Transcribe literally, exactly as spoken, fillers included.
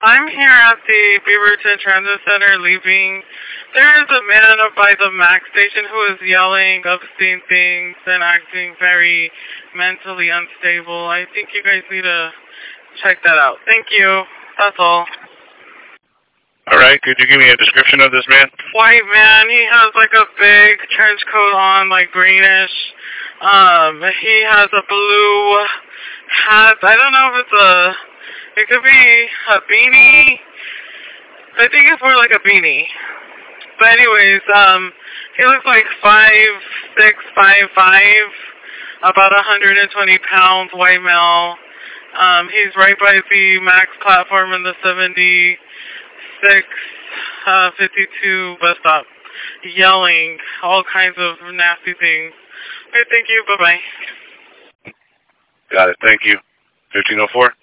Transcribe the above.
I'm here at the Beaverton Transit Center leaving. There is a man up by the Mac station who is yelling obscene things and acting very mentally unstable. I think you guys need to check that out. Thank you. That's all. All right. Could you give me a description of this man? White man. He has like a big trench coat on, like greenish. Um, he has a blue hat. I don't know if it's a... It could be a beanie. I think it's more like a beanie. But anyways, um, he looks like five six, five five, about one hundred twenty pounds, white male. Um, he's right by the Max platform in the seventy-six uh, fifty-two bus stop, yelling all kinds of nasty things. Okay, thank you. Bye bye. Got it. Thank you. fifteen oh four.